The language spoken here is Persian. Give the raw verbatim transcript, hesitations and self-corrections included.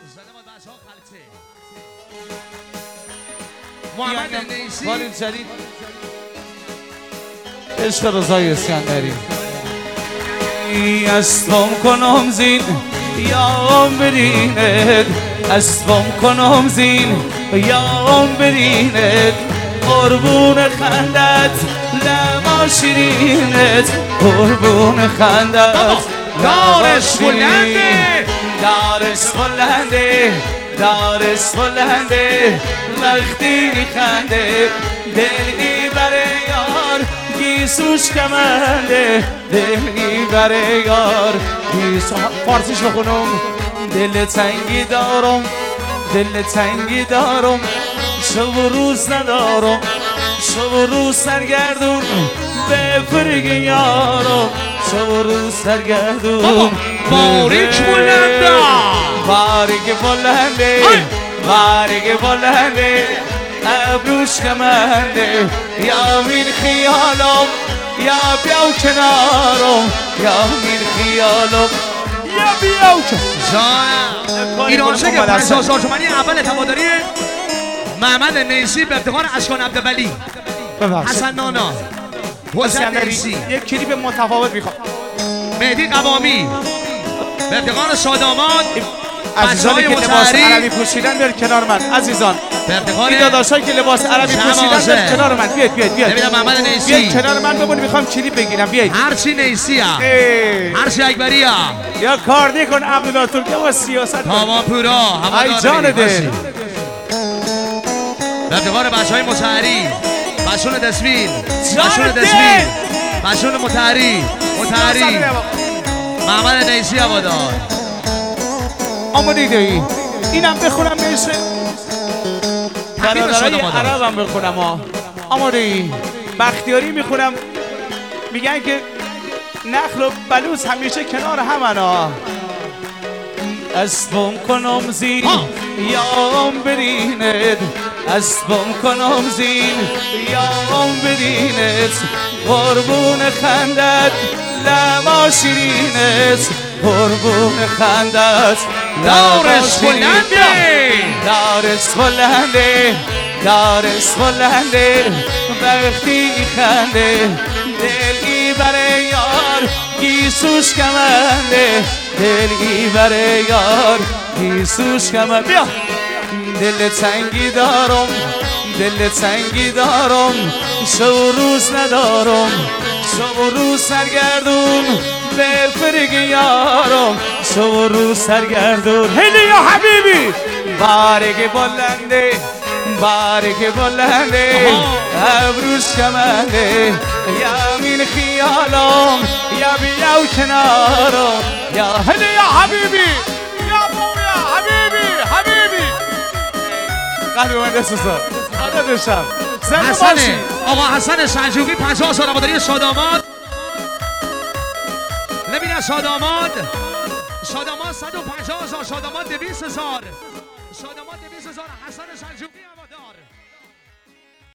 زده با بچه ها خلطه محمد نیسی وارد جدید عشق رضای اسکندری اسبم کنم زین یام برینت اسبم کنم زین یام برینت قربون خندت لما شیرینت قربون خندت دارش بلنده دارش بلنده دارش بلنده وقتی خنده دلی بره یار گیسوش کمنده دلی بره یار گیسو فارسیش بخونم دل تنگی دارم دل تنگی دارم شب و روز ندارم شب و روز سرگردون به فرگ یارم شب و روز سرگردون باریک بلنده باریک بلنده باریک بلنده ابروش کمنده یا من خیالم یا بیاو کنارم یا من خیالم یا بیاو کنارم ایران شکر پنجاه هزار تومانی اول تباداری محمد نیسی به افتخار اشکان عبدالولی حسن نانا حسین نیسی یک کلیپ متفاوت میخوام مهدی قوامی به افتخار شاداماد عزیزانی که لباس عربی پوشیدن بیار کنار من عزیزان به افتخار این داداشایی که لباس عربی پوشیدن بیار کنار من بیاید بیاید بیاید ببینم محمد نیسی بیاید کنار من بمونید میخوام کلیپ بگیرم بیاید هرچی نیسی ها هرچی اکبری ها یا کار نکن عبدالله ترکی و سیاست تمام پورا ای جان دل به افتخار بچه های متحری بچون دسمین بچون دسمین بچون متحری متحری محمد نیسی هوادار آماده ای اینم بخونم میشه برادرای عربم بخونم ها آماده ای بختیاری میخونم میگن که نخل و بلوز همیشه کنار همن ها اسبم کنم زین یام برینت اسبم کنم زین یام برینت قربون خندت لما شیرینت قربون خندت دارش بلنده دارش بلنده دارش بلنده وقتی خنده دلی بره یار گیسوش کمنده دلی بره یار گیسوش کمنده بیا دل تنگی دارم دل تنگی دارم شب و روز ندارم شب و روز سرگردون به فرگ یارم شب و روز سرگردون هلی یا حبیبی بارک بلنده بارک بلنده ابروش کمنده یا من خیالم یا بیاو کنارم یا هلی یا حبیبی یا بویا حبیبی حبیبی قلبی من دست بسار عددشم حسن آقا حسن سنجوقی پنجاه هزار هواداری شاداماد ببینید شاداماد شاداماد صد و پنجاه هزار شاداماد دویست هزار شاداماد دویست هزار حسن سنجوقی